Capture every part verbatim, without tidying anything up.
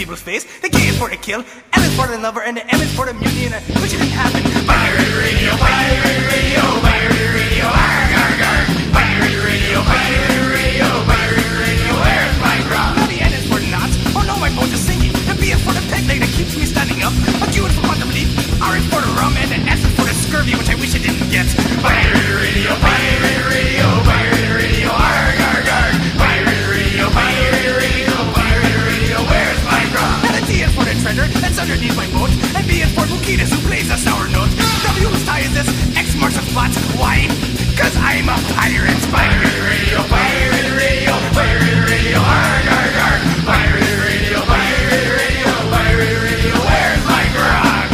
people's face. The K is for the kill, L is for the lover, and the M is for the mutiny, and the which didn't happen. Pirate radio, pirate radio, pirate radio, arg, arg, arg. Pirate radio, pirate radio, pirate radio, where's my grog? Now the N is for the knots, oh no, my bones are singing. The B is for the peg leg that keeps me standing up. The Q is for quantum leap, R is for the rum, and the S is for the scurvy, which I wish I didn't get. Pirate radio, pirate radio, pirate radio, arg, arg, arg. Pirate radio, pirate radio, pirate radio, where's my grog? And the T is for the treasure that's underneath my boat, and B is for Bukitas who plays a sour note. W whose tie is this, X marks the spot. Why? Cause I'm a pirate. Pirate radio, pirate radio, pirate radio, arg, arg, arg. Pirate radio, pirate radio, pirate radio, where's my grog?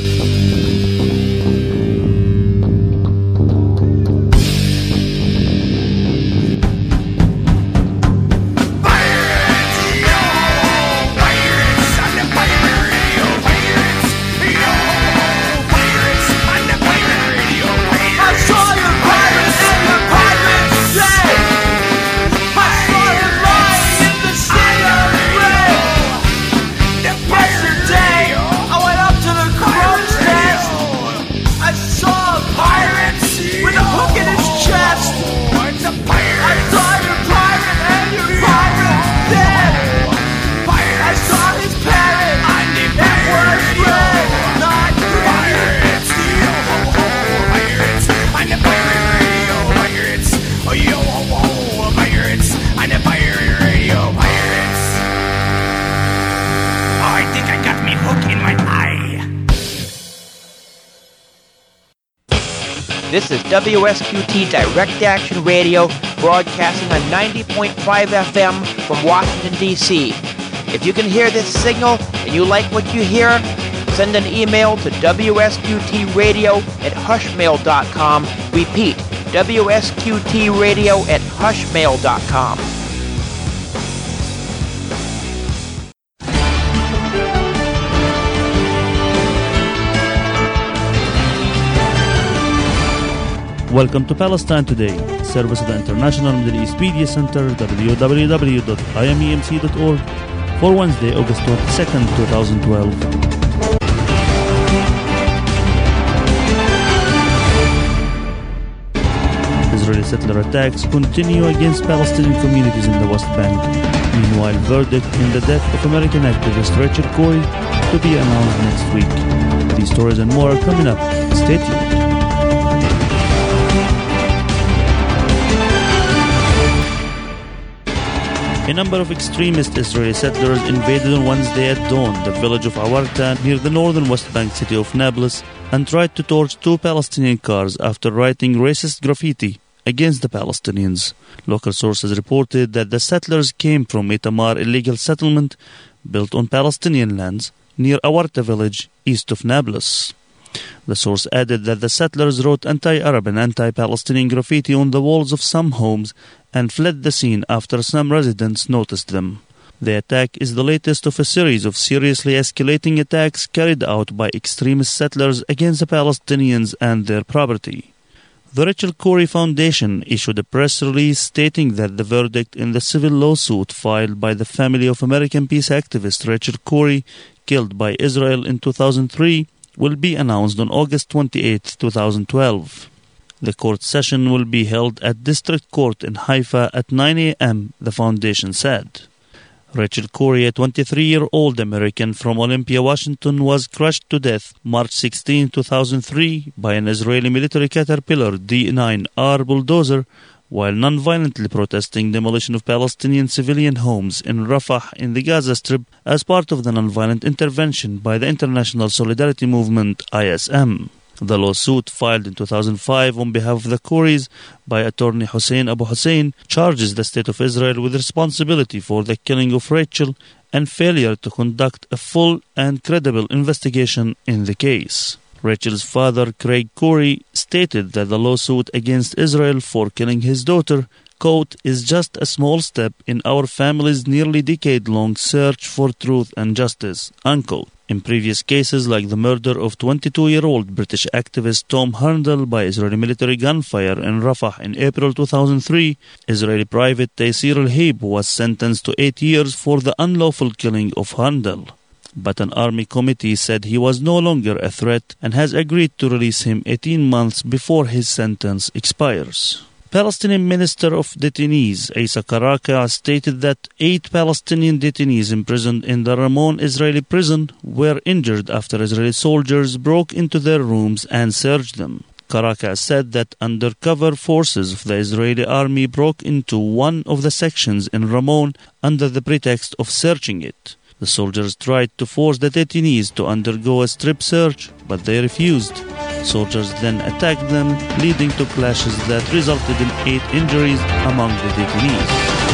Pirates, yo, pirates, on the pirate radio, pirates, yo, pirates, on the pirate radio, pirates. I saw your pirates in the pirates day. I saw you lying in the sea of red. Yesterday, I went up to the crow's nest. I saw a pirate with a hook in his chest. I saw your pirate and your pirate dead. I saw his parrot. It was red, not pirates. Pirates on the pirate radio. Pirates, oh yo, oh, oh, pirates on the pirate radio. Pirates. Oh, I think I got me hook in my eye. This is W S Q T Direct Action Radio, broadcasting on ninety point five F M from Washington, D C If you can hear this signal and you like what you hear, send an email to W S Q T radio at hushmail dot com. Repeat, W S Q T radio at hushmail dot com. Welcome to Palestine Today, service of the International Middle East Media Center, w w w dot i m e m c dot org, for Wednesday, August twenty-second, twenty twelve. Israeli settler attacks continue against Palestinian communities in the West Bank. Meanwhile, verdict in the death of American activist Rachel Corrie to be announced next week. These stories and more are coming up. Stay tuned. A number of extremist Israeli settlers invaded on Wednesday at dawn the village of Awarta near the northern West Bank city of Nablus and tried to torch two Palestinian cars after writing racist graffiti against the Palestinians. Local sources reported that the settlers came from a Tamar illegal settlement built on Palestinian lands near Awarta village east of Nablus. The source added that the settlers wrote anti-Arab and anti-Palestinian graffiti on the walls of some homes and fled the scene after some residents noticed them. The attack is the latest of a series of seriously escalating attacks carried out by extremist settlers against the Palestinians and their property. The Rachel Corrie Foundation issued a press release stating that the verdict in the civil lawsuit filed by the family of American peace activist Rachel Corrie, killed by Israel in two thousand three, will be announced on August twenty-eighth, twenty twelve. The court session will be held at District Court in Haifa at nine a.m., the foundation said. Rachel Corrie, a twenty-three-year-old American from Olympia, Washington, was crushed to death March sixteenth, two thousand three by an Israeli military Caterpillar D nine R bulldozer while non-violently protesting demolition of Palestinian civilian homes in Rafah in the Gaza Strip as part of the non-violent intervention by the International Solidarity Movement, I S M. The lawsuit, filed in two thousand five on behalf of the Corries by attorney Hussein Abu Hussein, charges the State of Israel with responsibility for the killing of Rachel and failure to conduct a full and credible investigation in the case. Rachel's father, Craig Corrie, stated that the lawsuit against Israel for killing his daughter quote, is just a small step in our family's nearly decade-long search for truth and justice, unquote. In previous cases like the murder of twenty-two-year-old British activist Tom Harndle by Israeli military gunfire in Rafah in April two thousand three, Israeli private Taysir al-Haib was sentenced to eight years for the unlawful killing of Harndle. But an army committee said he was no longer a threat and has agreed to release him eighteen months before his sentence expires. Palestinian Minister of Detainees Issa Karaka stated that eight Palestinian detainees imprisoned in the Ramon Israeli prison were injured after Israeli soldiers broke into their rooms and searched them. Karaka said that undercover forces of the Israeli army broke into one of the sections in Ramon under the pretext of searching it. The soldiers tried to force the detainees to undergo a strip search, but they refused. Soldiers then attacked them, leading to clashes that resulted in eight injuries among the detainees.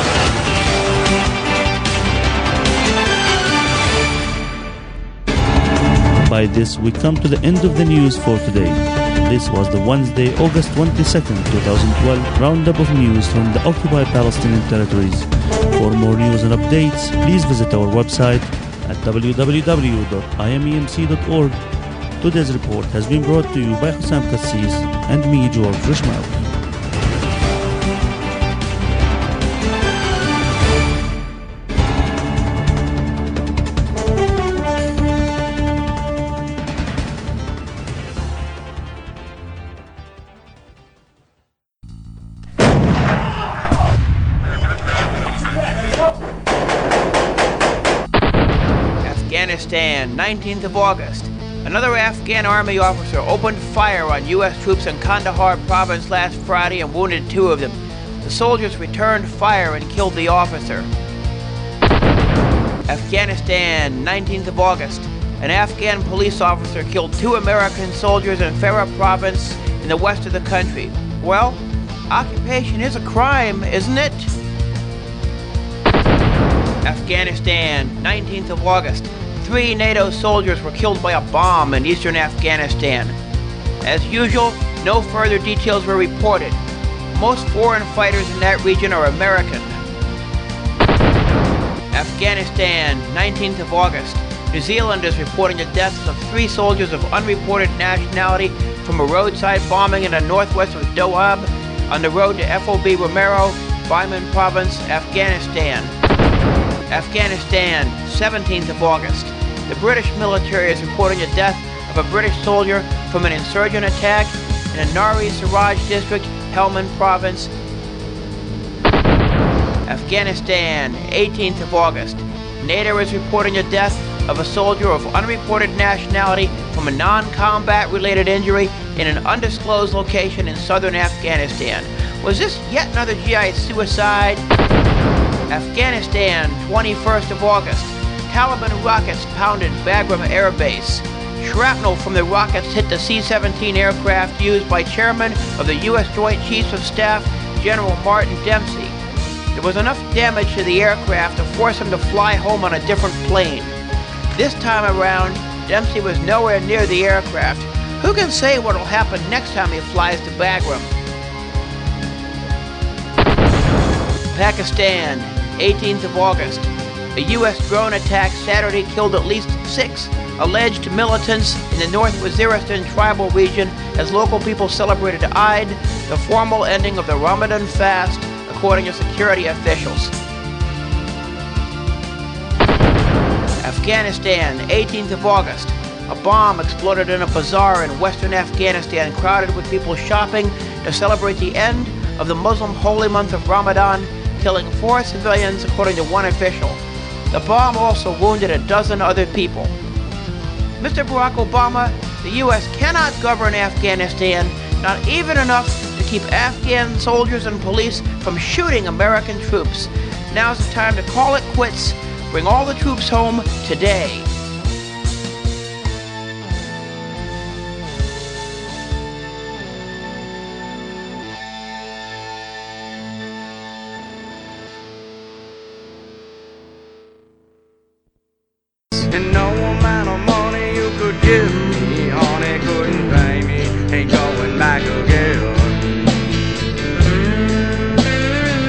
By this, we come to the end of the news for today. This was the Wednesday, August twenty-second, twenty twelve roundup of news from the occupied Palestinian territories. For more news and updates, please visit our website at w w w dot i m e m c dot org. Today's report has been brought to you by Hussam Kassis and me, George Rishmawi. Afghanistan, nineteenth of August. Another Afghan army officer opened fire on U S troops in Kandahar province last Friday and wounded two of them. The soldiers returned fire and killed the officer. Afghanistan, nineteenth of August. An Afghan police officer killed two American soldiers in Farah province in the west of the country. Well, occupation is a crime, isn't it? Afghanistan, nineteenth of August. Three NATO soldiers were killed by a bomb in eastern Afghanistan. As usual, no further details were reported. Most foreign fighters in that region are American. Afghanistan, nineteenth of August. New Zealand is reporting the deaths of three soldiers of unreported nationality from a roadside bombing in the northwest of Doab on the road to F O B Romero, Baiman Province, Afghanistan. Afghanistan, seventeenth of August. The British military is reporting the death of a British soldier from an insurgent attack in the Nari Siraj district, Helmand Province. Afghanistan, eighteenth of August. NATO is reporting the death of a soldier of unreported nationality from a non-combat related injury in an undisclosed location in southern Afghanistan. Was this yet another G I suicide? Afghanistan, twenty-first of August. Taliban rockets pounded Bagram Air Base. Shrapnel from the rockets hit the C seventeen aircraft used by Chairman of the U S Joint Chiefs of Staff, General Martin Dempsey. There was enough damage to the aircraft to force him to fly home on a different plane. This time around, Dempsey was nowhere near the aircraft. Who can say what will happen next time he flies to Bagram? Pakistan, eighteenth of August. A U S drone attack Saturday killed at least six alleged militants in the North Waziristan tribal region as local people celebrated Eid, the formal ending of the Ramadan fast, according to security officials. Afghanistan, eighteenth of August. A bomb exploded in a bazaar in western Afghanistan, crowded with people shopping to celebrate the end of the Muslim holy month of Ramadan, killing four civilians, according to one official. The bomb also wounded a dozen other people. Mister Barack Obama, the U S cannot govern Afghanistan, not even enough to keep Afghan soldiers and police from shooting American troops. Now's the time to call it quits. Bring all the troops home today. And no amount of money you could give me, honey, couldn't pay me. Ain't going back again.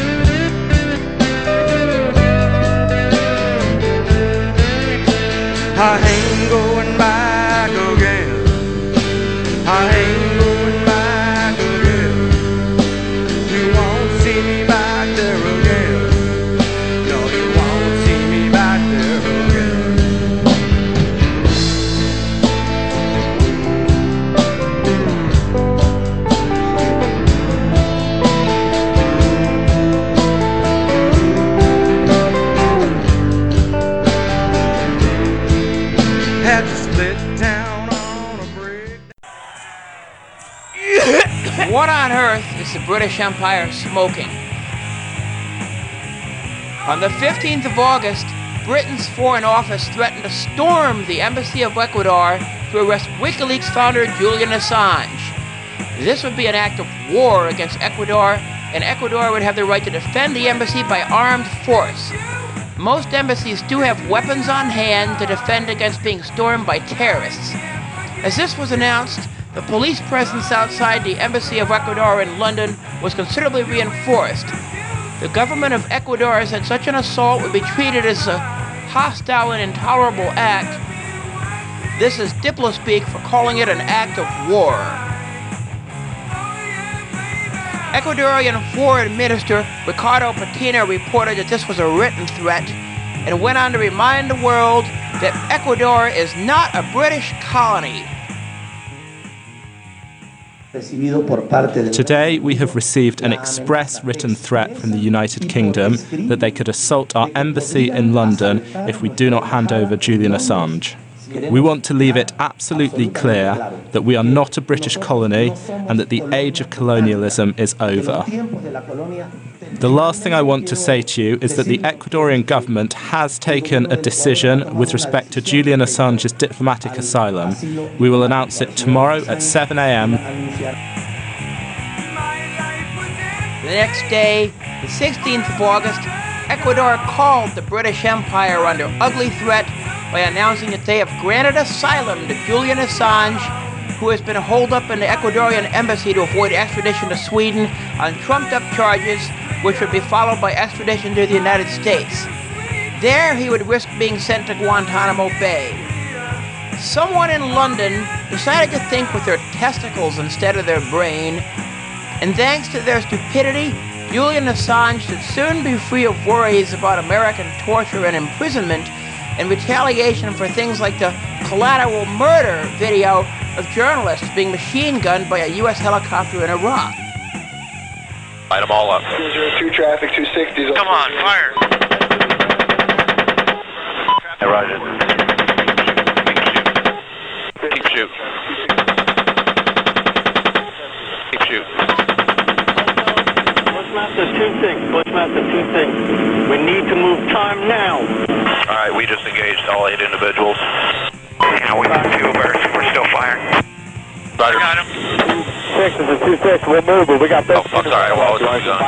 I ain't going back again. I ain't going back again. You won't see me back there again. No, you won't see me back there again. Had to split down on a brick. What on earth is the British Empire smoking? On the fifteenth of August, Britain's Foreign Office threatened to storm the Embassy of Ecuador to arrest WikiLeaks founder Julian Assange. This would be an act of war against Ecuador, and Ecuador would have the right to defend the embassy by armed force. Most embassies do have weapons on hand to defend against being stormed by terrorists. As this was announced, the police presence outside the Embassy of Ecuador in London was considerably reinforced. The government of Ecuador said such an assault would be treated as a hostile and intolerable act. This is Diplospeak for calling it an act of war. Ecuadorian Foreign Minister Ricardo Patina reported that this was a written threat and went on to remind the world that Ecuador is not a British colony. Today, we have received an express written threat from the United Kingdom that they could assault our embassy in London if we do not hand over Julian Assange. We want to leave it absolutely clear that we are not a British colony and that the age of colonialism is over. The last thing I want to say to you is that the Ecuadorian government has taken a decision with respect to Julian Assange's diplomatic asylum. We will announce it tomorrow at seven a.m. The next day, the sixteenth of August, Ecuador called the British Empire under ugly threat by announcing that they have granted asylum to Julian Assange, who has been holed up in the Ecuadorian embassy to avoid extradition to Sweden on trumped-up charges, which would be followed by extradition to the United States. There, he would risk being sent to Guantanamo Bay. Someone in London decided to think with their testicles instead of their brain, and thanks to their stupidity, Julian Assange should soon be free of worries about American torture and imprisonment and retaliation for things like the collateral murder video of journalists being machine-gunned by a U S helicopter in Iraq. Light them all up. two zero two traffic, two sixty. Come on, fire. Hey, Roger. Keep shoot. Keep shoot. Bushmaster two six, Bushmaster two six. We need to move time now. All right, we just engaged all eight individuals. Yeah, we got two bursts. We're still firing. Roger. Got him. Six is a two six. We'll move, but we got this. Oh, I'm sorry. What was going on?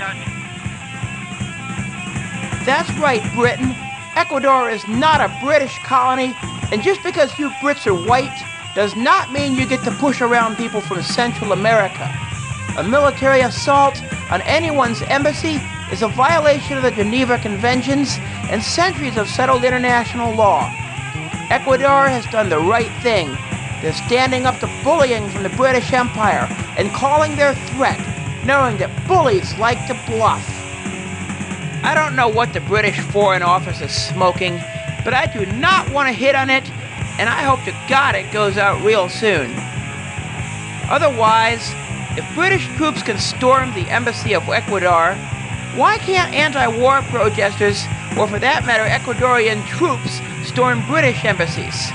That's right, Britain. Ecuador is not a British colony, and just because you Brits are white does not mean you get to push around people from Central America. A military assault on anyone's embassy is a violation of the Geneva Conventions and centuries of settled international law. Ecuador has done the right thing. They're standing up to bullying from the British Empire and calling their threat, knowing that bullies like to bluff. I don't know what the British Foreign Office is smoking, but I do not want to hit on it, and I hope to God it goes out real soon. Otherwise, if British troops can storm the Embassy of Ecuador, why can't anti-war protesters, or for that matter Ecuadorian troops, storm British embassies?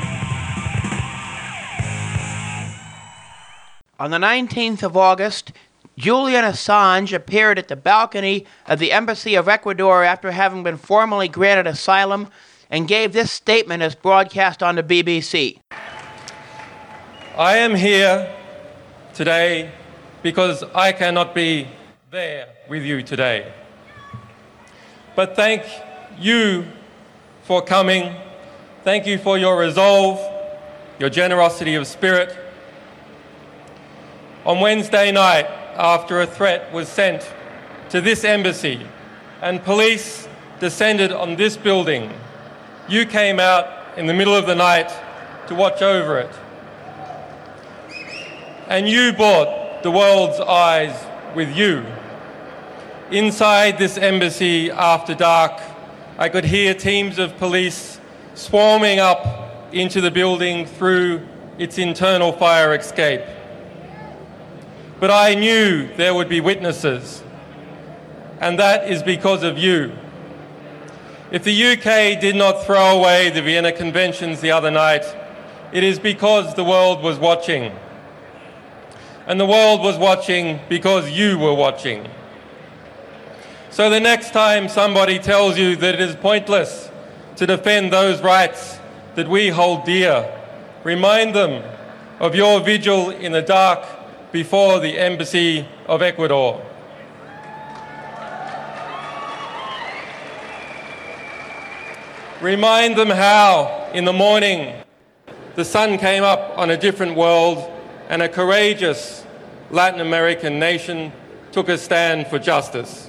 On the nineteenth of August, Julian Assange appeared at the balcony of the Embassy of Ecuador after having been formally granted asylum and gave this statement as broadcast on the B B C. I am here today because I cannot be there with you today. But thank you for coming. Thank you for your resolve, your generosity of spirit. On Wednesday night, after a threat was sent to this embassy and police descended on this building, you came out in the middle of the night to watch over it. And you brought the world's eyes with you. Inside this embassy after dark, I could hear teams of police swarming up into the building through its internal fire escape. But I knew there would be witnesses, and that is because of you. If the U K did not throw away the Vienna Conventions the other night, it is because the world was watching. And the world was watching because you were watching. So the next time somebody tells you that it is pointless to defend those rights that we hold dear, remind them of your vigil in the dark before the Embassy of Ecuador. Remind them how, in the morning, the sun came up on a different world and a courageous Latin American nation took a stand for justice.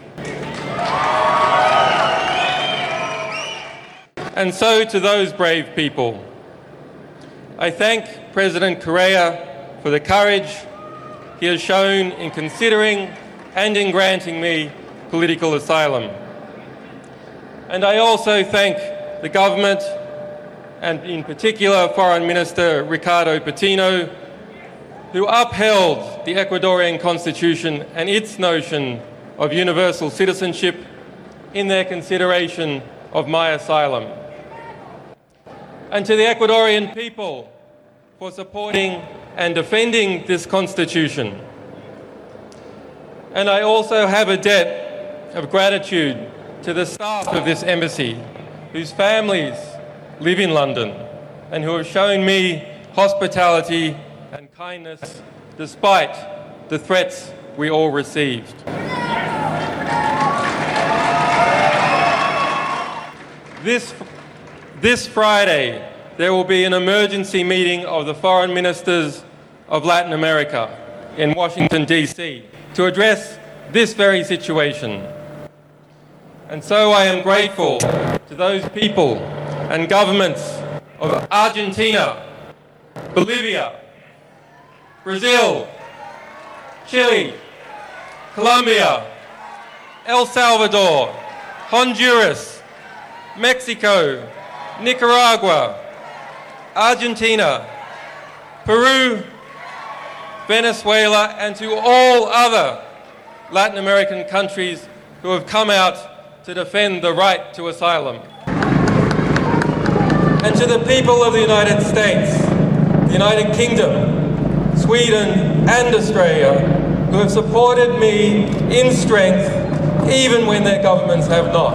And so to those brave people, I thank President Correa for the courage he has shown in considering and in granting me political asylum. And I also thank the government, and in particular Foreign Minister Ricardo Patino, who upheld the Ecuadorian constitution and its notion of universal citizenship in their consideration of my asylum. And to the Ecuadorian people for supporting and defending this constitution. And I also have a debt of gratitude to the staff of this embassy, whose families live in London and who have shown me hospitality and kindness despite the threats we all received. This, this Friday, there will be an emergency meeting of the foreign ministers of Latin America in Washington, D C to address this very situation. And so I am grateful to those people and governments of Argentina, Bolivia, Brazil, Chile, Colombia, El Salvador, Honduras, Mexico, Nicaragua, Argentina, Peru, Venezuela, and to all other Latin American countries who have come out to defend the right to asylum. And to the people of the United States, the United Kingdom, Sweden, and Australia, who have supported me in strength even when their governments have not.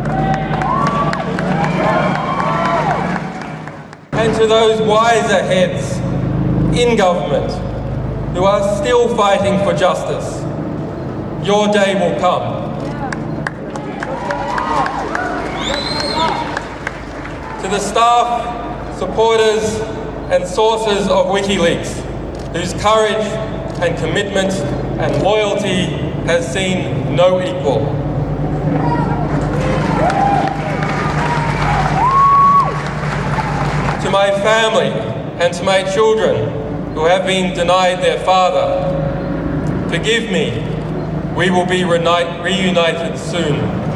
And to those wiser heads in government who are still fighting for justice, your day will come. To the staff, supporters, and sources of WikiLeaks, whose courage and commitment and loyalty has seen no equal. To my family and to my children who have been denied their father, forgive me, we will be reuni- reunited soon.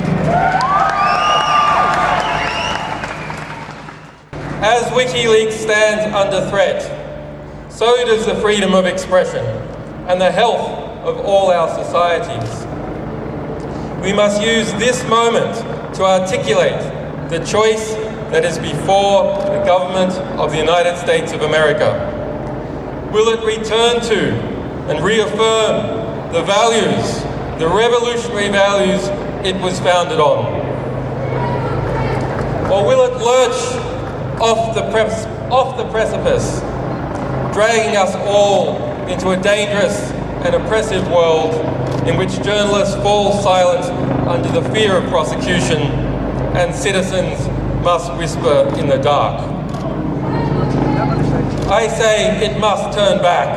As WikiLeaks stands under threat, so does the freedom of expression and the health of all our societies. We must use this moment to articulate the choice that is before the government of the United States of America. Will it return to and reaffirm the values, the revolutionary values it was founded on? Or will it lurch off the, pre- off the precipice, dragging us all into a dangerous and oppressive world in which journalists fall silent under the fear of prosecution and citizens must whisper in the dark? I say it must turn back.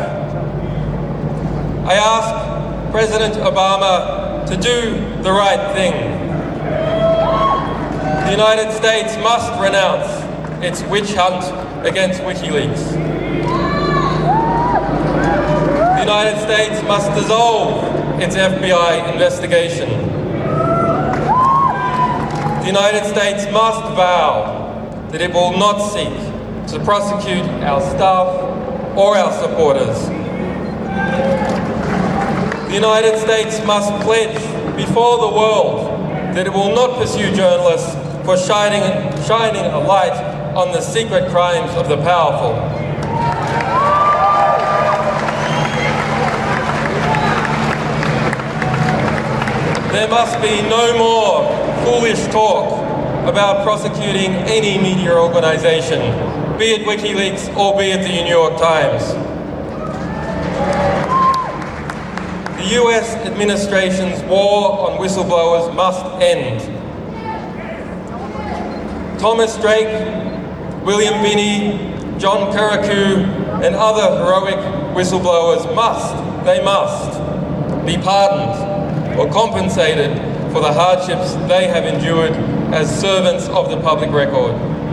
I ask President Obama to do the right thing. The United States must renounce its witch hunt against WikiLeaks. The United States must dissolve its F B I investigation. The United States must vow that it will not seek to prosecute our staff or our supporters. The United States must pledge before the world that it will not pursue journalists for shining, shining a light on the secret crimes of the powerful. There must be no more foolish talk about prosecuting any media organization, be it WikiLeaks or be it the New York Times. The U S administration's war on whistleblowers must end. Thomas Drake, William Binney, John Kirikou, and other heroic whistleblowers must, they must, be pardoned or compensated for the hardships they have endured as servants of the public record.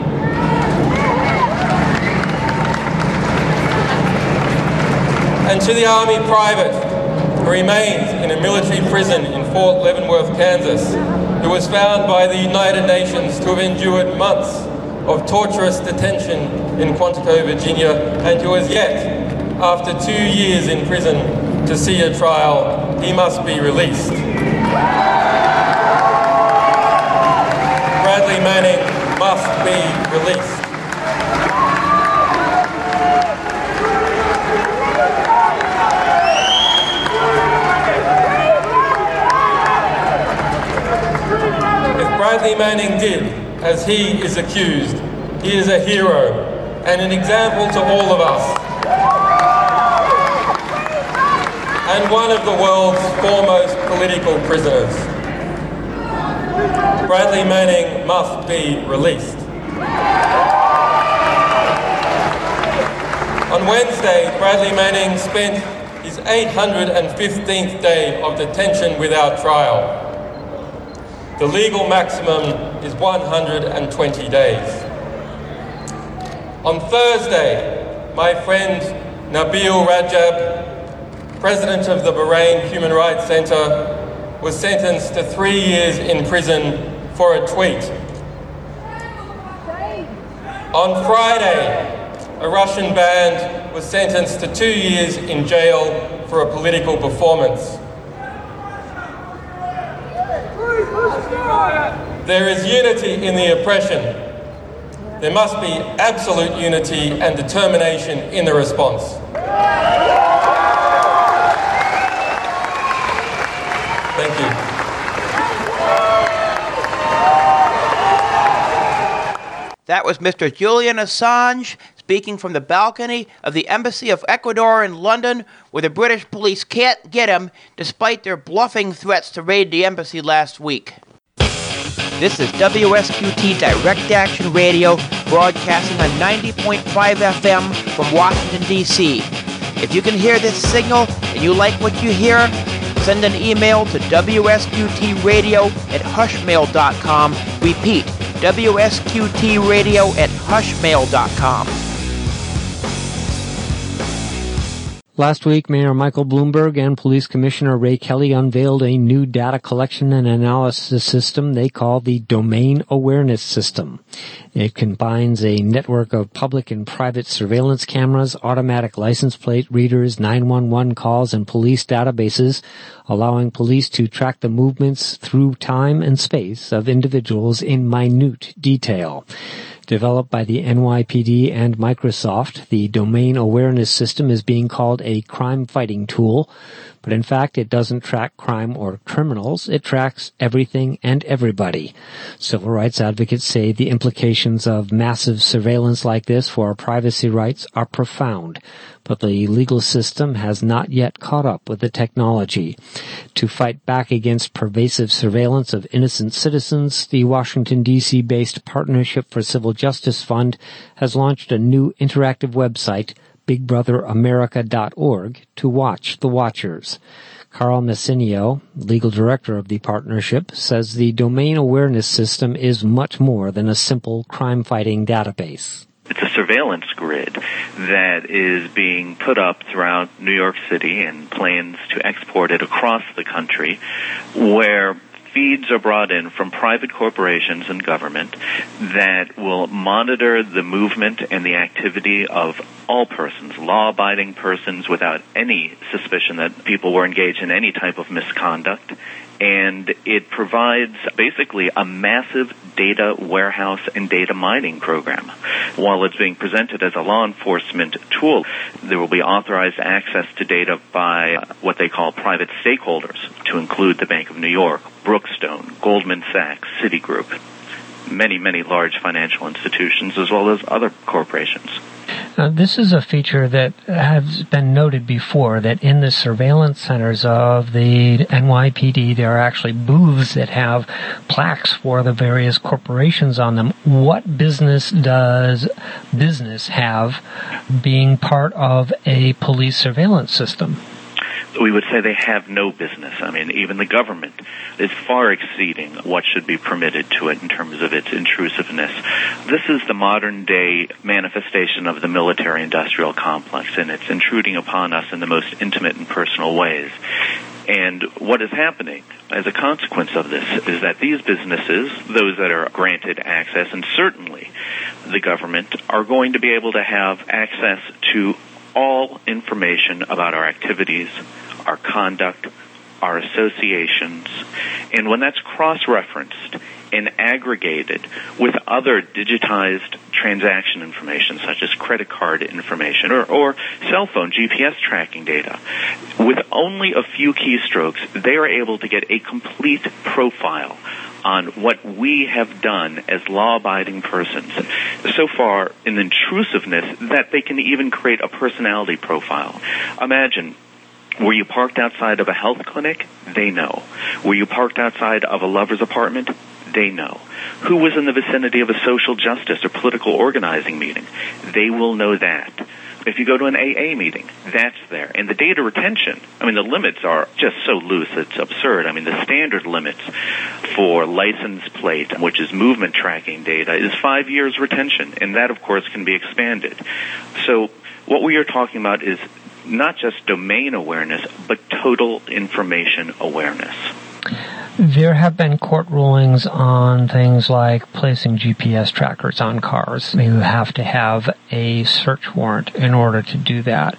And to the Army private who remains in a military prison in Fort Leavenworth, Kansas, who was found by the United Nations to have endured months of torturous detention in Quantico, Virginia, and who has yet, after two years in prison, to see a trial, he must be released. Bradley Manning must be released. Bradley Manning did as he is accused, he is a hero and an example to all of us, and one of the world's foremost political prisoners. Bradley Manning must be released. On Wednesday, Bradley Manning spent his eight hundred fifteenth day of detention without trial. The legal maximum is one hundred twenty days. On Thursday, my friend Nabil Rajab, president of the Bahrain Human Rights Center, was sentenced to three years in prison for a tweet. On Friday, a Russian band was sentenced to two years in jail for a political performance. There is unity in the oppression. There must be absolute unity and determination in the response. Thank you. That was Mister Julian Assange speaking from the balcony of the Embassy of Ecuador in London, where the British police can't get him despite their bluffing threats to raid the embassy last week. This is W S Q T Direct Action Radio, broadcasting on ninety point five F M from Washington, D C If you can hear this signal and you like what you hear, send an email to W S Q T radio at hushmail dot com. Repeat, W S Q T radio at hushmail dot com. Last week, Mayor Michael Bloomberg and Police Commissioner Ray Kelly unveiled a new data collection and analysis system they call the Domain Awareness System. It combines a network of public and private surveillance cameras, automatic license plate readers, nine one one calls, and police databases, allowing police to track the movements through time and space of individuals in minute detail. Developed by the N Y P D and Microsoft, the Domain Awareness System is being called a crime-fighting tool, but in fact it doesn't track crime or criminals, it tracks everything and everybody. Civil rights advocates say the implications of massive surveillance like this for our privacy rights are profound, but the legal system has not yet caught up with the technology. To fight back against pervasive surveillance of innocent citizens, the Washington, D C-based Partnership for Civil Justice Fund has launched a new interactive website, big brother america dot org, to watch the watchers. Carl Messinio, legal director of the partnership, says the domain awareness system is much more than a simple crime-fighting database. It's a surveillance grid that is being put up throughout New York City and plans to export it across the country, where feeds are brought in from private corporations and government that will monitor the movement and the activity of all persons, law-abiding persons, without any suspicion that people were engaged in any type of misconduct. And it provides basically a massive data warehouse and data mining program. While it's being presented as a law enforcement tool, there will be authorized access to data by what they call private stakeholders, to include the Bank of New York, Brookstone, Goldman Sachs, Citigroup, many, many large financial institutions, as well as other corporations. Now, this is a feature that has been noted before, that in the surveillance centers of the N Y P D, there are actually booths that have plaques for the various corporations on them. What business does business have being part of a police surveillance system? We would say they have no business. I mean, even the government is far exceeding what should be permitted to it in terms of its intrusiveness. This is the modern-day manifestation of the military-industrial complex, and it's intruding upon us in the most intimate and personal ways. And what is happening as a consequence of this is that these businesses, those that are granted access, and certainly the government, are going to be able to have access to all information about our activities, our conduct, our associations. And when that's cross-referenced and aggregated with other digitized transaction information, such as credit card information or, or cell phone G P S tracking data, with only a few keystrokes, they are able to get a complete profile on what we have done as law-abiding persons. So far in intrusiveness that they can even create a personality profile. Imagine, were you parked outside of a health clinic? They know. Were you parked outside of a lover's apartment? They know. Who was in the vicinity of a social justice or political organizing meeting? They will know that. If you go to an A A meeting, that's there. And the data retention, I mean, the limits are just so loose, it's absurd. I mean, the standard limits for license plate, which is movement tracking data, is five years retention. And that, of course, can be expanded. So what we are talking about is not just domain awareness, but total information awareness. There have been court rulings on things like placing G P S trackers on cars. You have to have a search warrant in order to do that.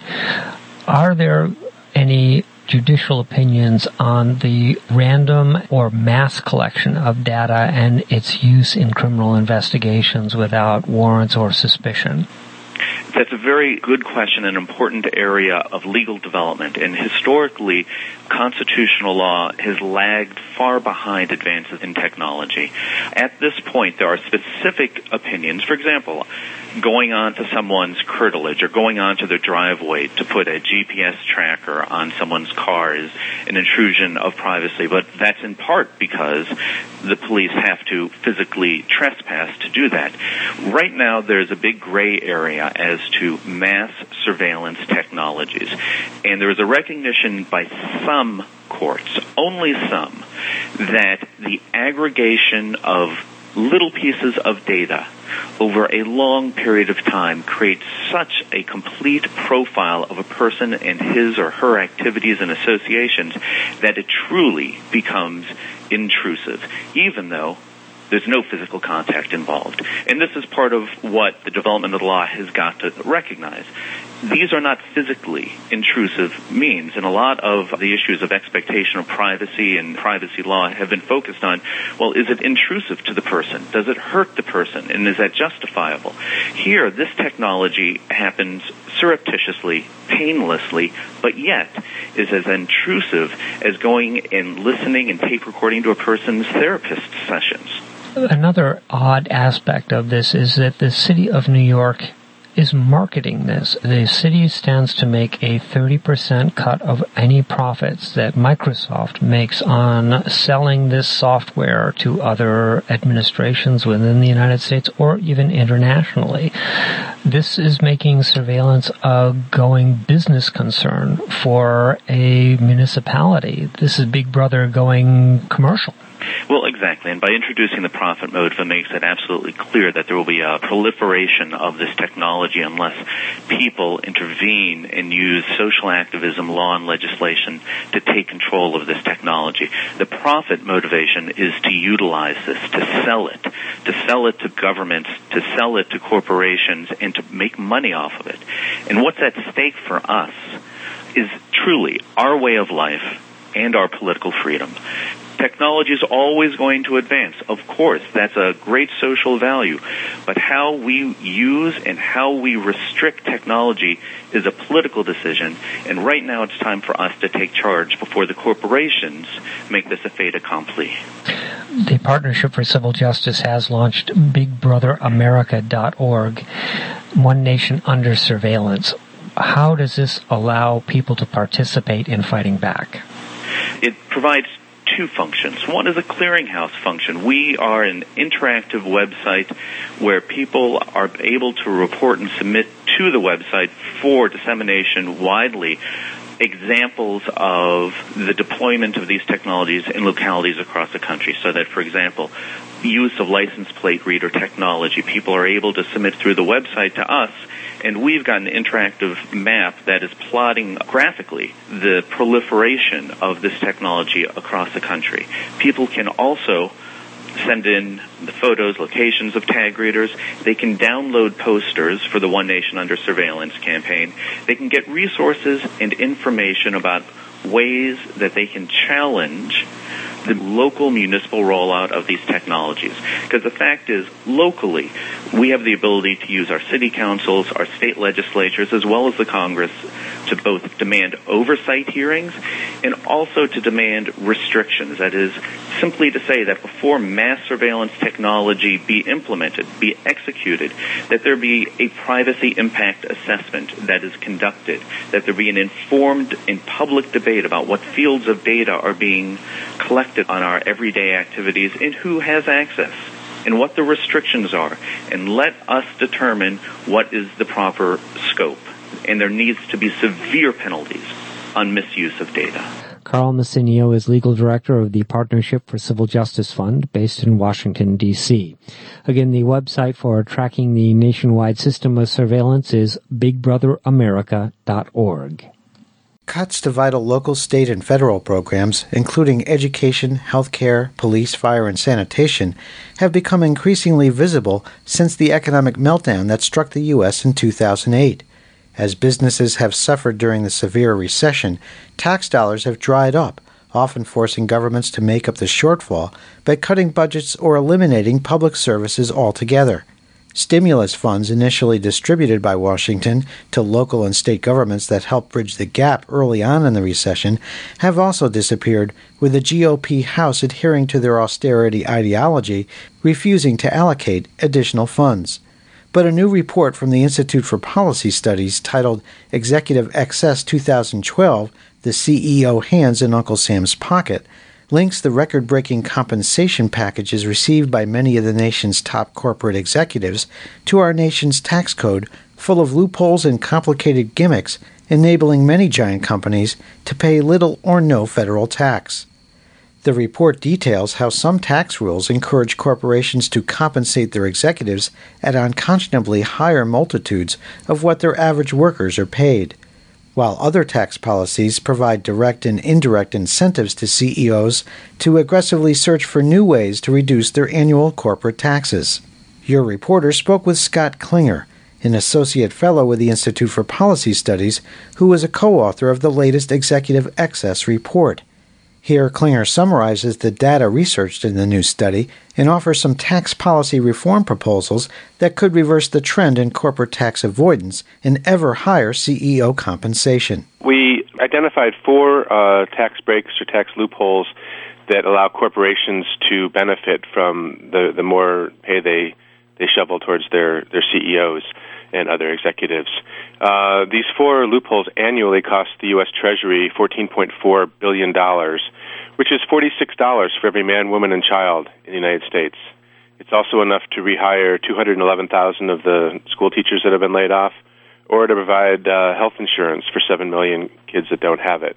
Are there any judicial opinions on the random or mass collection of data and its use in criminal investigations without warrants or suspicion? That's a very good question, an important area of legal development. And historically, constitutional law has lagged far behind advances in technology. At this point, there are specific opinions. For example, going onto someone's curtilage or going onto their driveway to put a G P S tracker on someone's car is an intrusion of privacy. But that's in part because the police have to physically trespass to do that. Right now, there's a big gray area as to mass surveillance technologies. And there is a recognition by some courts, only some, that the aggregation of little pieces of data over a long period of time creates such a complete profile of a person and his or her activities and associations that it truly becomes intrusive, even though there's no physical contact involved. And this is part of what the development of the law has got to recognize. These are not physically intrusive means, and a lot of the issues of expectation of privacy and privacy law have been focused on, well, is it intrusive to the person? Does it hurt the person? And is that justifiable? Here, this technology happens surreptitiously, painlessly, but yet is as intrusive as going and listening and tape recording to a person's therapist sessions. Another odd aspect of this is that the city of New York is marketing this. The city stands to make a thirty percent cut of any profits that Microsoft makes on selling this software to other administrations within the United States or even internationally. This is making surveillance a going business concern for a municipality. This is Big Brother going commercial. Well, exactly. And by introducing the profit motive, it makes it absolutely clear that there will be a proliferation of this technology unless people intervene and use social activism, law, and legislation to take control of this technology. The profit motivation is to utilize this, to sell it, to sell it to governments, to sell it to corporations, and to make money off of it. And what's at stake for us is truly our way of life and our political freedom. Technology is always going to advance. Of course, that's a great social value. But how we use and how we restrict technology is a political decision. And right now it's time for us to take charge before the corporations make this a fait accompli. The Partnership for Civil Justice has launched Big Brother America dot org, One Nation Under Surveillance. How does this allow people to participate in fighting back? It provides two functions. One is a clearinghouse function. We are an interactive website where people are able to report and submit to the website for dissemination widely examples of the deployment of these technologies in localities across the country, so that, for example, use of license plate reader technology, people are able to submit through the website to us, and we've got an interactive map that is plotting graphically the proliferation of this technology across the country. People can also send in the photos, locations of tag readers. They can download posters for the One Nation Under Surveillance campaign. They can get resources and information about ways that they can challenge the local municipal rollout of these technologies. Because the fact is, locally, we have the ability to use our city councils, our state legislatures, as well as the Congress to both demand oversight hearings and also to demand restrictions. That is, simply to say that before mass surveillance technology be implemented, be executed, that there be a privacy impact assessment that is conducted, that there be an informed and public debate about what fields of data are being collected on our everyday activities and who has access and what the restrictions are, and let us determine what is the proper scope. And there needs to be severe penalties on misuse of data. Carl Messineo is legal director of the Partnership for Civil Justice Fund, based in Washington, D C Again, the website for tracking the nationwide system of surveillance is Big Brother America dot org. Cuts to vital local, state, and federal programs, including education, healthcare, police, fire, and sanitation, have become increasingly visible since the economic meltdown that struck the U S in two thousand eight. As businesses have suffered during the severe recession, tax dollars have dried up, often forcing governments to make up the shortfall by cutting budgets or eliminating public services altogether. Stimulus funds initially distributed by Washington to local and state governments that helped bridge the gap early on in the recession have also disappeared, with the G O P House adhering to their austerity ideology, refusing to allocate additional funds. But a new report from the Institute for Policy Studies titled Executive Excess twenty twelve, The C E O Hands in Uncle Sam's Pocket, links the record-breaking compensation packages received by many of the nation's top corporate executives to our nation's tax code, full of loopholes and complicated gimmicks, enabling many giant companies to pay little or no federal tax. The report details how some tax rules encourage corporations to compensate their executives at unconscionably higher multitudes of what their average workers are paid, while other tax policies provide direct and indirect incentives to C E Os to aggressively search for new ways to reduce their annual corporate taxes. Your reporter spoke with Scott Klinger, an associate fellow with the Institute for Policy Studies, who is a co-author of the latest Executive Excess report. Here, Klinger summarizes the data researched in the new study and offers some tax policy reform proposals that could reverse the trend in corporate tax avoidance and ever higher C E O compensation. We identified four uh, tax breaks or tax loopholes that allow corporations to benefit from the, the more pay they, they shovel towards their, their C E Os and other executives. Uh, these four loopholes annually cost the U S Treasury fourteen point four billion dollars, which is forty-six dollars for every man, woman, and child in the United States. It's also enough to rehire two hundred eleven thousand of the school teachers that have been laid off, or to provide uh, health insurance for seven million kids that don't have it.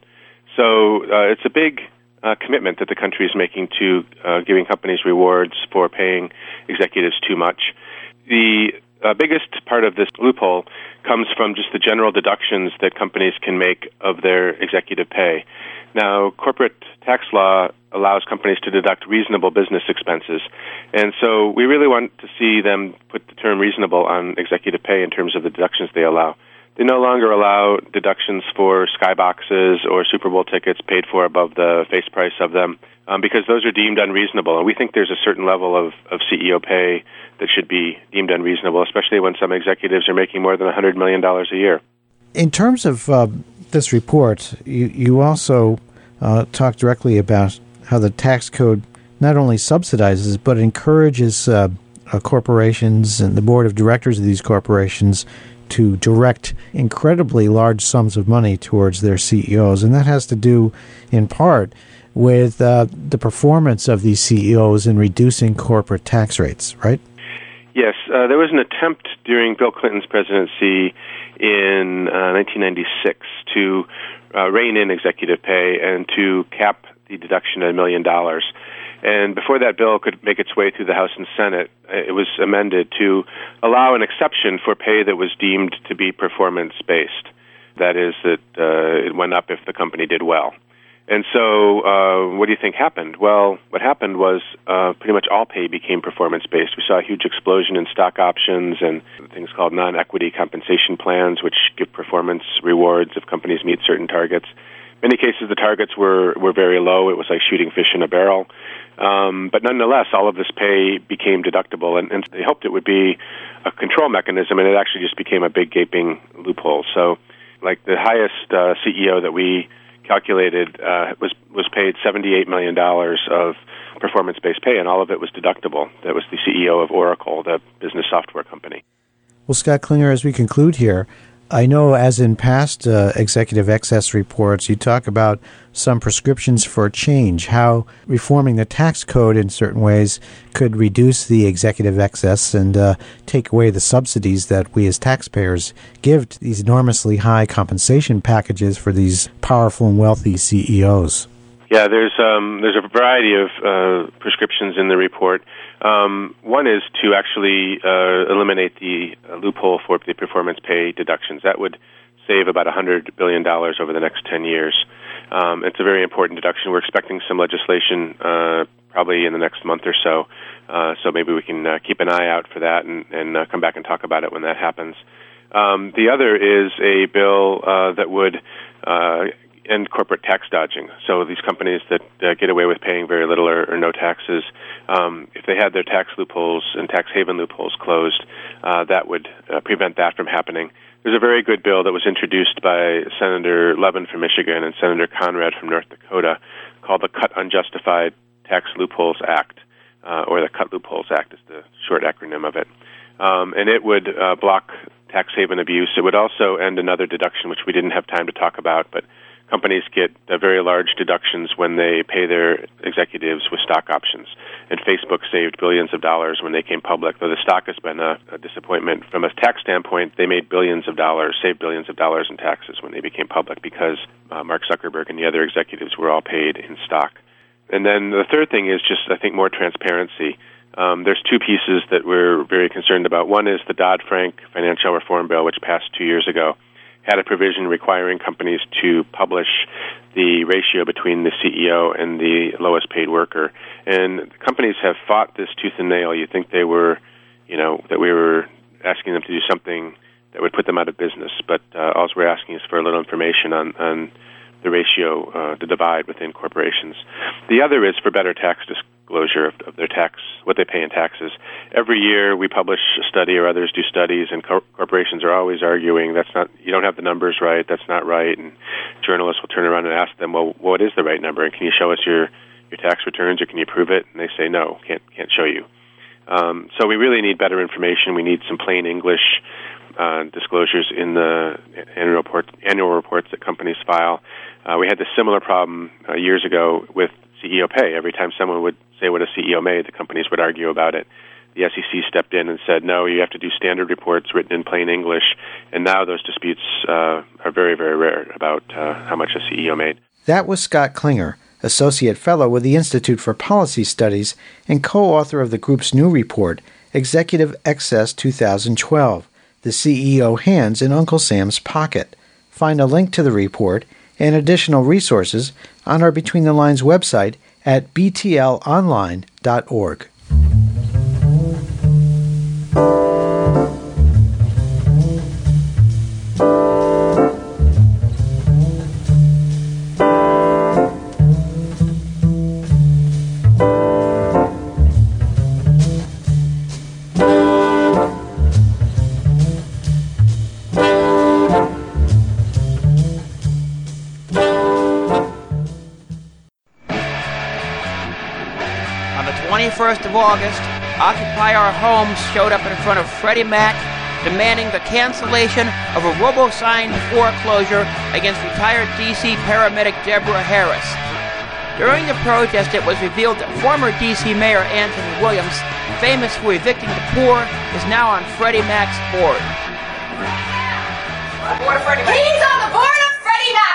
So uh, it's a big uh, commitment that the country is making to uh, giving companies rewards for paying executives too much. The uh, biggest part of this loophole comes from just the general deductions that companies can make of their executive pay. Now, corporate tax law allows companies to deduct reasonable business expenses, and so we really want to see them put the term reasonable on executive pay in terms of the deductions they allow. They no longer allow deductions for skyboxes or Super Bowl tickets paid for above the face price of them, um, because those are deemed unreasonable. And we think there's a certain level of, of C E O pay that should be deemed unreasonable, especially when some executives are making more than one hundred million dollars a year. In terms of uh, this report, you, you also uh, talk directly about how the tax code not only subsidizes but encourages uh, uh, corporations and the board of directors of these corporations to direct incredibly large sums of money towards their C E Os. And that has to do, in part, with uh, the performance of these C E Os in reducing corporate tax rates, right? Yes. Uh, there was an attempt during Bill Clinton's presidency in uh, nineteen ninety-six to uh, rein in executive pay and to cap the deduction at a million dollars. And before that bill could make its way through the House and Senate, it was amended to allow an exception for pay that was deemed to be performance-based. That is, that uh, it went up if the company did well. And so uh, what do you think happened? Well, what happened was uh, pretty much all pay became performance-based. We saw a huge explosion in stock options and things called non-equity compensation plans, which give performance rewards if companies meet certain targets. In many cases, the targets were, were very low. It was like shooting fish in a barrel. Um, but nonetheless, all of this pay became deductible, and, and they hoped it would be a control mechanism, and it actually just became a big gaping loophole. So, like the highest uh, C E O that we calculated uh, was was paid seventy-eight million dollars of performance-based pay, and all of it was deductible. That was the C E O of Oracle, the business software company. Well, Scott Klinger, as we conclude here, I know, as in past uh, executive excess reports, you talk about some prescriptions for change, how reforming the tax code in certain ways could reduce the executive excess and uh, take away the subsidies that we as taxpayers give to these enormously high compensation packages for these powerful and wealthy C E Os. Yeah, there's um, there's a variety of uh, prescriptions in the report. Um, one is to actually uh, eliminate the uh, loophole for the performance pay deductions. That would save about one hundred billion dollars over the next ten years. Um, it's a very important deduction. We're expecting some legislation uh, probably in the next month or so, uh, so maybe we can uh, keep an eye out for that and, and uh, come back and talk about it when that happens. Um, the other is a bill uh, that would uh, end corporate tax dodging. So these companies that uh, get away with paying very little or, or no taxes, um, if they had their tax loopholes and tax haven loopholes closed, uh, that would uh, prevent that from happening. There's a very good bill that was introduced by Senator Levin from Michigan and Senator Conrad from North Dakota called the Cut Unjustified Tax Loopholes Act, uh, or the Cut Loopholes Act is the short acronym of it. Um, and it would uh, block tax haven abuse. It would also end another deduction, which we didn't have time to talk about, but companies get uh, very large deductions when they pay their executives with stock options. And Facebook saved billions of dollars when they came public, though the stock has been a, a disappointment. From a tax standpoint, they made billions of dollars, saved billions of dollars in taxes when they became public because uh, Mark Zuckerberg and the other executives were all paid in stock. And then the third thing is just, I think, more transparency. Um, there's two pieces that we're very concerned about. One is the Dodd-Frank Financial Reform Bill, which passed two years ago, had a provision requiring companies to publish the ratio between the C E O and the lowest paid worker. And companies have fought this tooth and nail. You think they were, you know, that we were asking them to do something that would put them out of business. But uh, all we're asking is for a little information on, on the ratio, uh, the divide within corporations. The other is for better tax disclosure of, of their tax, what they pay in taxes. Every year we publish a study or others do studies, and cor- corporations are always arguing that's not, you don't have the numbers right, that's not right, and journalists will turn around and ask them, well, what is the right number, and can you show us your, your tax returns, or can you prove it? And they say, no, can't can't show you. Um, so we really need better information. We need some plain English uh, disclosures in the annual, report, annual reports that companies file. Uh, we had this similar problem uh, years ago with C E O pay. Every time someone would say what a C E O made, the companies would argue about it. the S E C stepped in and said, no, you have to do standard reports written in plain English. And now those disputes uh, are very, very rare about uh, how much a C E O made. That was Scott Klinger, Associate Fellow with the Institute for Policy Studies and co-author of the group's new report, Executive Excess two thousand twelve, The C E O Hands in Uncle Sam's Pocket. Find a link to the report and additional resources on our Between the Lines website at b t l online dot org. twenty-first of August, Occupy Our Homes showed up in front of Freddie Mac, demanding the cancellation of a robo-signed foreclosure against retired D C paramedic Deborah Harris. During the protest, it was revealed that former D C Mayor Anthony Williams, famous for evicting the poor, is now on Freddie Mac's board. Board of Freddie Mac. He's on the board of Freddie Mac.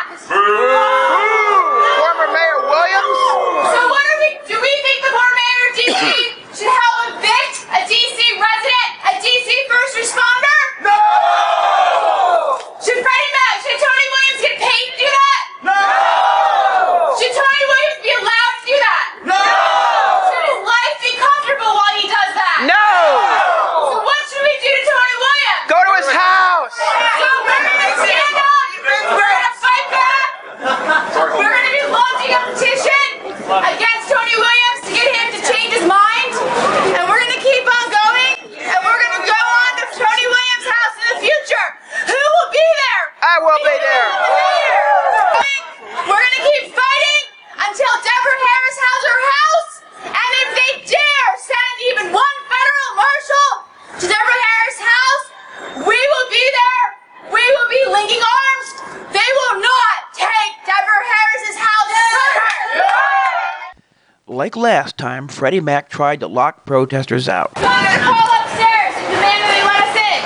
Former Mayor Williams? So what are we, do we think the former mayor of D C should help evict a D C resident, a D C first responder? No! Should Freddie Mac, should Tony Williams get paid to do that? No! Should Tony Williams be allowed to do that? No! Should his life be comfortable while he does that? No! So what should we do to Tony Williams? Go to his house! So we're gonna stand up, we're gonna fight back, we're gonna be launching a petition against Tony Williams to get him to change his mind, and we're gonna keep on going, and we're gonna go on to Tony Williams' house in the future. Who will be there? I will be there. We're gonna keep fighting until Deborah Harris has her house, and if they dare send even one federal marshal to Deborah Harris' house, we will be there. We will be linking arms. They will not take Deborah Harris' house from her. Like last time, Freddie Mac tried to lock protesters out. So I'm gonna call upstairs and demand that they let us in.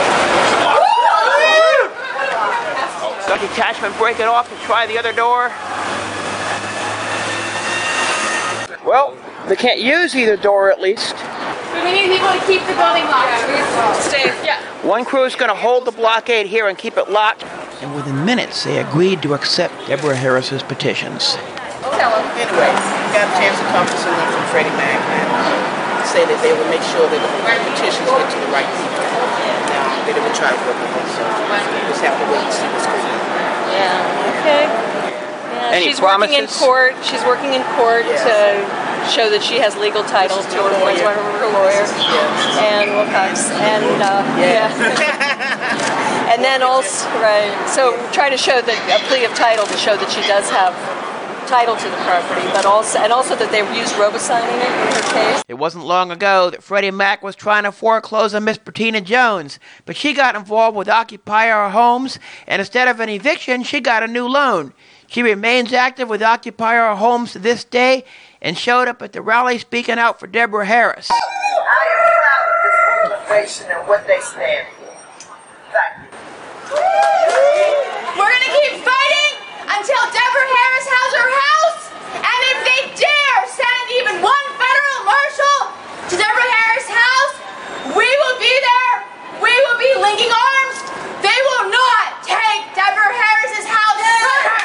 The detachment break it off and try the other door. Well, they can't use either door at least. We need people to keep the building locked. Stay. Yeah. One crew is going to hold the blockade here and keep it locked. And within minutes, they agreed to accept Deborah Harris's petitions. Tell them. Anyway, we got a chance to talk to someone from Freddie Mac and uh, say that they will make sure that the petitions get to the right people. And uh, they will try to work with us. So we just have to wait and see what's going on. Yeah, okay. Yeah, Any she's promises? working in court. She's working in court Yes. to show that she has legal title to her voice, one of her lawyers, and Wilcox, and uh, yeah, and then also right. So try to show that a plea of title to show that she does have title to the property, but also and also that they used robo-signing it in her case. It wasn't long ago that Freddie Mac was trying to foreclose on Miss Bettina Jones, but she got involved with Occupy Our Homes, and instead of an eviction, she got a new loan. She remains active with Occupy Our Homes to this day and showed up at the rally speaking out for Deborah Harris. I am proud of this organization and what they stand for. Thank you. We're gonna keep fighting until Deborah Harris has her house, and if they dare send even one federal marshal to Deborah Harris' house, we will be there. We will be linking arms. They will not take Deborah Harris' house from her.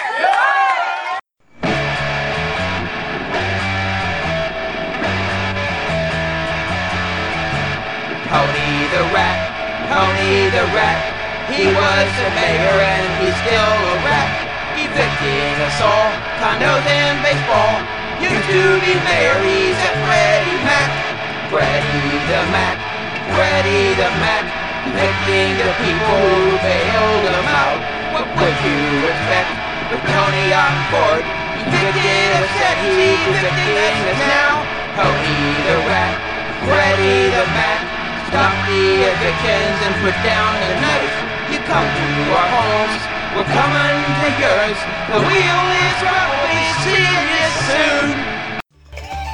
Tony the Rat, Tony the Rat, he was a mayor and he's still a rat, evicting us all, condos and baseball. Used to be mayor, he's a Freddie Mac, Freddie the Mac, Freddie the Mac, evicting the people who bailed him out. What would you expect with Tony on board? Evicted us and he's evicting us now. Tony the Rat, Freddie the Mac, stop the evictions and put down the knife. You come to our homes, we're coming to yours. The wheel is probably seeing you soon.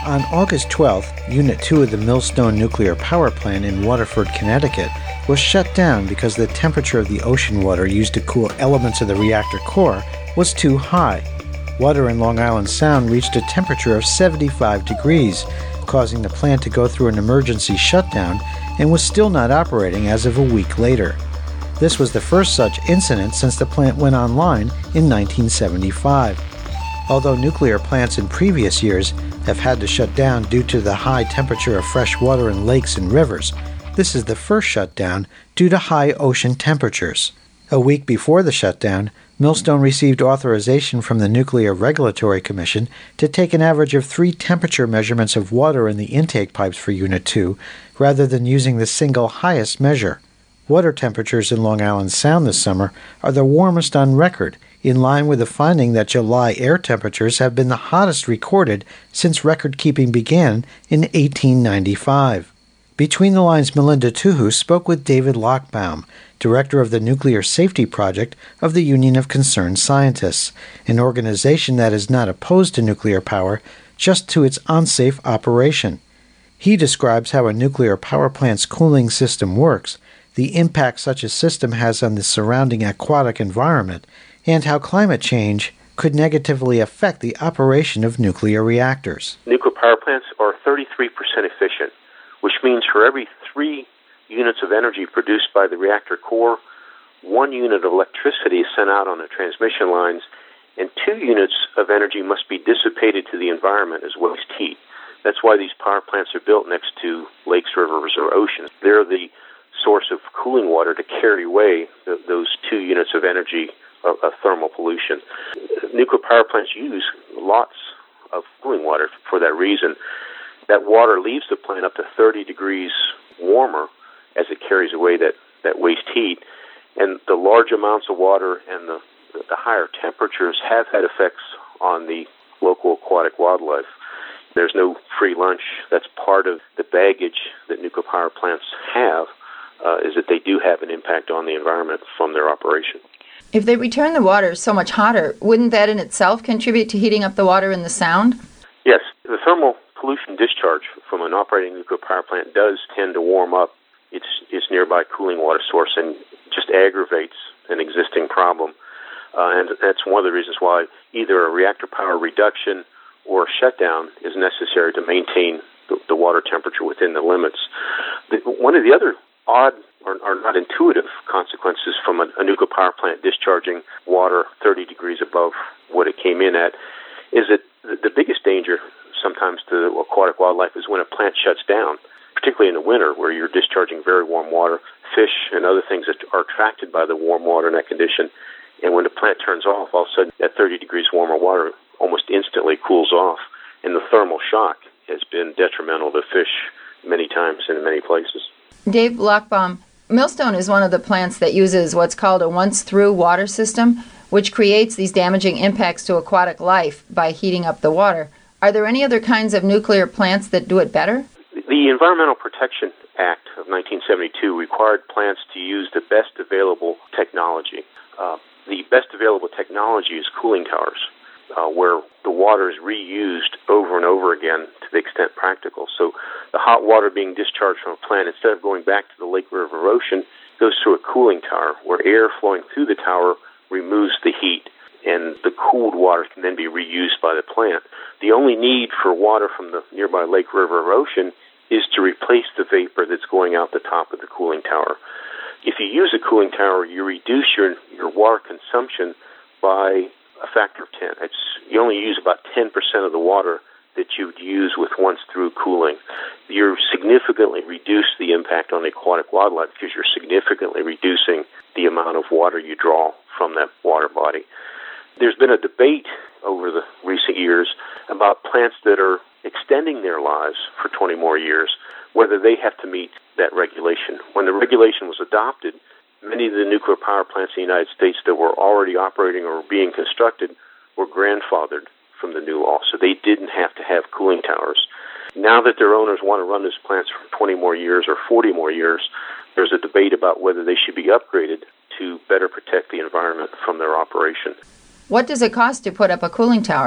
On August twelfth, Unit two of the Millstone Nuclear Power Plant in Waterford, Connecticut, was shut down because the temperature of the ocean water used to cool elements of the reactor core was too high. Water in Long Island Sound reached a temperature of seventy-five degrees, causing the plant to go through an emergency shutdown and was still not operating as of a week later. This was the first such incident since the plant went online in nineteen seventy-five. Although nuclear plants in previous years have had to shut down due to the high temperature of fresh water in lakes and rivers, this is the first shutdown due to high ocean temperatures. A week before the shutdown, Millstone received authorization from the Nuclear Regulatory Commission to take an average of three temperature measurements of water in the intake pipes for Unit two, rather than using the single highest measure. Water temperatures in Long Island Sound this summer are the warmest on record, in line with the finding that July air temperatures have been the hottest recorded since record-keeping began in eighteen ninety-five. Between the Lines, Melinda Tuhu spoke with David Lochbaum, director of the Nuclear Safety Project of the Union of Concerned Scientists, an organization that is not opposed to nuclear power, just to its unsafe operation. He describes how a nuclear power plant's cooling system works, the impact such a system has on the surrounding aquatic environment, and how climate change could negatively affect the operation of nuclear reactors. Nuclear power plants are thirty-three percent efficient, which means for every three units of energy produced by the reactor core, one unit of electricity is sent out on the transmission lines, and two units of energy must be dissipated to the environment as waste heat. That's why these power plants are built next to lakes, rivers, or oceans. They're the source of cooling water to carry away the, those two units of energy of, of thermal pollution. Nuclear power plants use lots of cooling water for that reason. That water leaves the plant up to thirty degrees warmer as it carries away that, that waste heat. And the large amounts of water and the, the higher temperatures have had effects on the local aquatic wildlife. There's no free lunch. That's part of the baggage that nuclear power plants have, uh, is that they do have an impact on the environment from their operation. If they return the water so much hotter, wouldn't that in itself contribute to heating up the water in the Sound? Yes. The thermal pollution discharge from an operating nuclear power plant does tend to warm up its, its nearby cooling water source and just aggravates an existing problem. Uh, and that's one of the reasons why either a reactor power reduction or shutdown is necessary to maintain the, the water temperature within the limits. The, one of the other odd or, or not intuitive consequences from a, a nuclear power plant discharging water thirty degrees above what it came in at is that the, the biggest danger sometimes to aquatic wildlife is when a plant shuts down, particularly in the winter where you're discharging very warm water. Fish and other things that are attracted by the warm water in that condition. And when the plant turns off, all of a sudden that thirty degrees warmer water almost instantly cools off, and the thermal shock has been detrimental to fish many times in many places. Dave Lochbaum, Millstone is one of the plants that uses what's called a once-through water system, which creates these damaging impacts to aquatic life by heating up the water. Are there any other kinds of nuclear plants that do it better? The Environmental Protection Act of nineteen seventy-two required plants to use the best available technology. Uh, the best available technology is cooling towers, uh, where the water is reused over and over again to the extent practical. So the hot water being discharged from a plant, instead of going back to the lake, river, or ocean, goes through a cooling tower where air flowing through the tower removes the heat, and the cooled water can then be reused by the plant. The only need for water from the nearby lake, river, or ocean is to replace the vapor that's going out the top of the cooling tower. If you use a cooling tower, you reduce your your water consumption by a factor of ten. It's, you only use about ten percent of the water that you'd use with once-through cooling. You're significantly reduce the impact on the aquatic wildlife because you're significantly reducing the amount of water you draw from that water body. There's been a debate over the recent years about plants that are extending their lives for twenty more years, whether they have to meet that regulation. When the regulation was adopted, many of the nuclear power plants in the United States that were already operating or being constructed were grandfathered from the new law, so they didn't have to have cooling towers. Now that their owners want to run those plants for twenty more years or forty more years, there's a debate about whether they should be upgraded to better protect the environment from their operation. What does it cost to put up a cooling tower?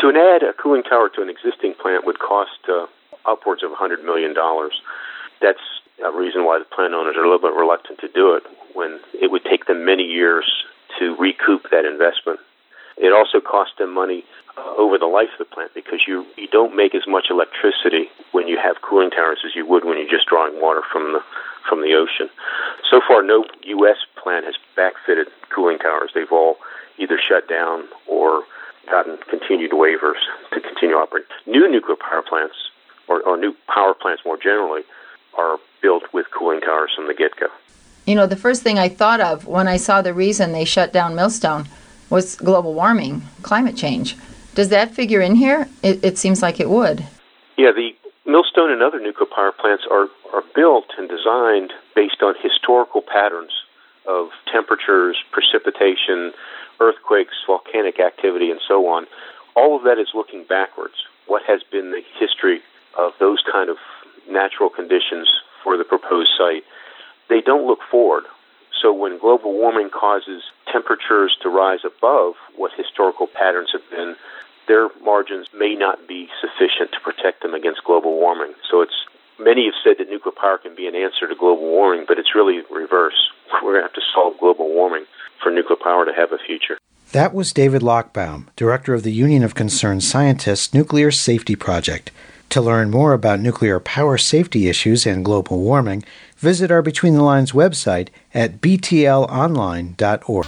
To add a cooling tower to an existing plant would cost uh, upwards of one hundred million dollars. That's a reason why the plant owners are a little bit reluctant to do it, when it would take them many years to recoup that investment. It also costs them money uh, over the life of the plant, because you, you don't make as much electricity when you have cooling towers as you would when you're just drawing water from the from the ocean. So far, no U S plant has backfitted cooling towers. They've all either shut down or gotten continued waivers to continue operating. New nuclear power plants, or, or new power plants more generally, are built with cooling towers from the get-go. You know, the first thing I thought of when I saw the reason they shut down Millstone was global warming, climate change. Does that figure in here? It, it seems like it would. Yeah, the Millstone and other nuclear power plants are, are built and designed based on historical patterns of temperatures, precipitation, earthquakes, volcanic activity, and so on. All of that is looking backwards. What has been the history of those kind of natural conditions for the proposed site? They don't look forward. So when global warming causes temperatures to rise above what historical patterns have been, their margins may not be sufficient to protect them against global warming. So it's many have said that nuclear power can be an answer to global warming, but it's really reverse. We're going to have to solve global warming for nuclear power to have a future. That was David Lochbaum, director of the Union of Concerned Scientists Nuclear Safety Project. To learn more about nuclear power safety issues and global warming, visit our Between the Lines website at b t l online dot org.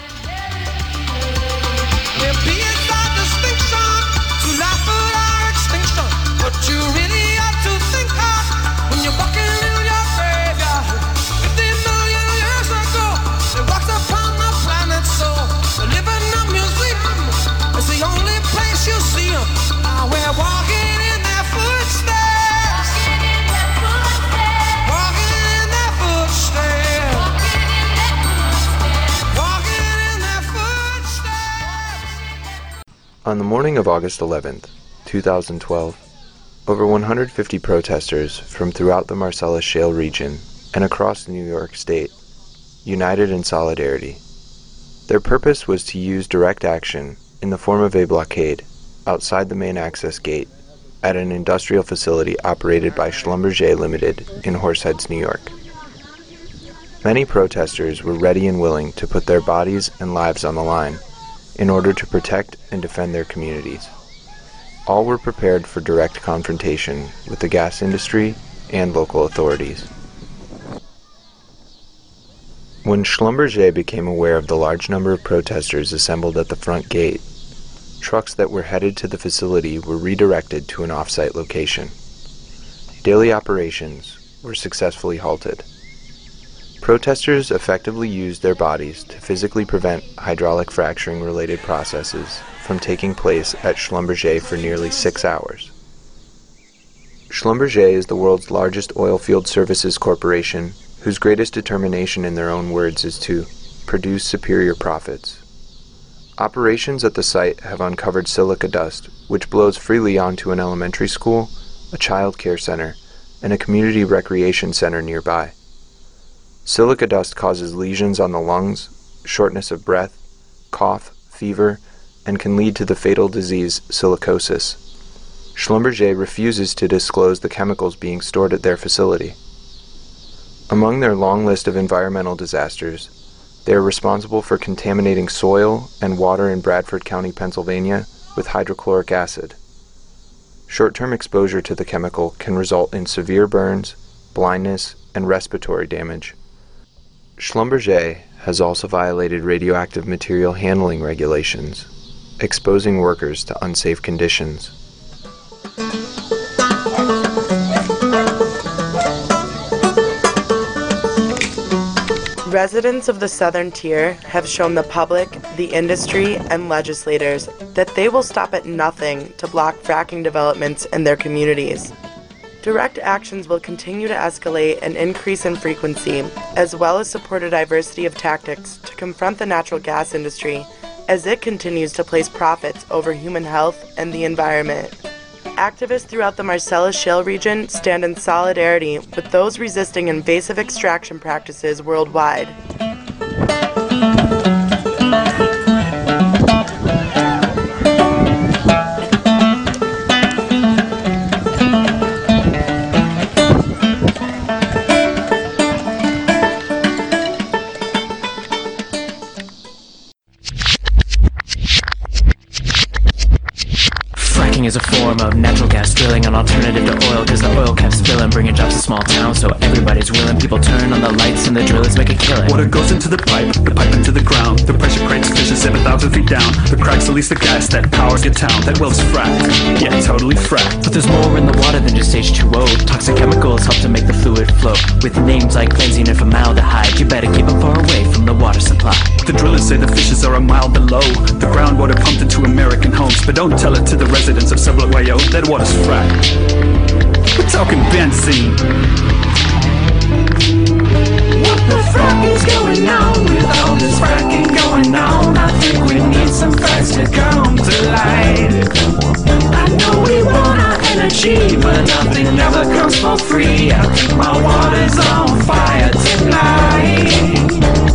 On the morning of August eleventh, two thousand twelve, over one hundred fifty protesters from throughout the Marcellus Shale region and across New York State united in solidarity. Their purpose was to use direct action in the form of a blockade outside the main access gate at an industrial facility operated by Schlumberger Limited in Horseheads, New York. Many protesters were ready and willing to put their bodies and lives on the line in order to protect and defend their communities. All were prepared for direct confrontation with the gas industry and local authorities. When Schlumberger became aware of the large number of protesters assembled at the front gate, trucks that were headed to the facility were redirected to an off-site location. Daily operations were successfully halted. Protesters effectively used their bodies to physically prevent hydraulic fracturing-related processes from taking place at Schlumberger for nearly six hours. Schlumberger is the world's largest oilfield services corporation, whose greatest determination in their own words is to produce superior profits. Operations at the site have uncovered silica dust, which blows freely onto an elementary school, a child care center, and a community recreation center nearby. Silica dust causes lesions on the lungs, shortness of breath, cough, fever, and can lead to the fatal disease silicosis. Schlumberger refuses to disclose the chemicals being stored at their facility. Among their long list of environmental disasters, they are responsible for contaminating soil and water in Bradford County, Pennsylvania, with hydrochloric acid. Short-term exposure to the chemical can result in severe burns, blindness, and respiratory damage. Schlumberger has also violated radioactive material handling regulations, exposing workers to unsafe conditions. Residents of the Southern Tier have shown the public, the industry, and legislators that they will stop at nothing to block fracking developments in their communities. Direct actions will continue to escalate and increase in frequency, as well as support a diversity of tactics to confront the natural gas industry as it continues to place profits over human health and the environment. Activists throughout the Marcellus Shale region stand in solidarity with those resisting invasive extraction practices worldwide. Fracking is a form of natural gas drilling, an alternative to oil, cause the oil kept spilling, bringing jobs to small towns, so everybody's willing. People turn on the lights and the drillers make a killing. Water goes into the pipe, the pipe into the ground. The pressure creates fishes seven thousand feet down. The cracks release the gas that powers your town. That well's fracked, yeah, totally fracked. But there's more in the water than just H two O. Toxic chemicals help to make the fluid flow. With names like benzene and formaldehyde, you better keep them far away from the water supply. The drillers say the fishes are a mile below the groundwater pumped into American homes. But don't tell it to the residents of Subway-O, that water's fracked. We're talking benzene. What the frack is going on with all this fracking going on? I think we need some facts to come to light. I know we want our energy, but nothing ever comes for free. I think my water's on fire tonight.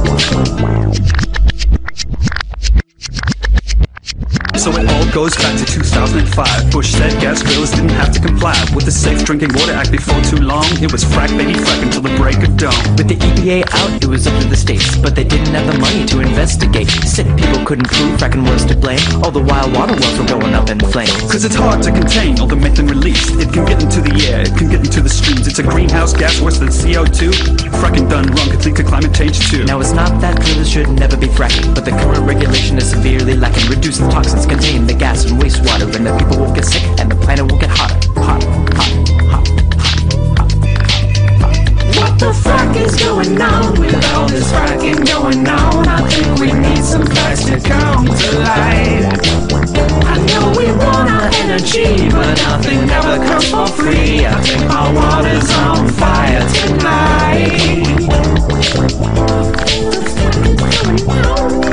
So it all goes back to two thousand five. Bush said gas drillers didn't have to comply with the Safe Drinking Water Act before too long. It was frack, baby, frack until the break of dawn. With the E P A out, it was up to the states, but they didn't have the money to investigate. Sick people couldn't prove fracking was to blame. All the while water wells were going up in flames. Cause it's hard to contain all the methane released. It can get into the air, it can get into the streams. It's a greenhouse gas worse than C O two. Fracking done wrong could lead to climate change too. Now it's not that drillers should never be fracking, but the current regulation is severely lacking. Reduce the toxins contained in the gas and wastewater, and the people will get sick and the planet will get hotter. Hot, hot, hot, hot, hot. What the frack is going on with all this fracking going on? I think we need some facts to come to light. I know we want our energy, but nothing ever comes for free. I think my water's on fire tonight. What the frack is going on?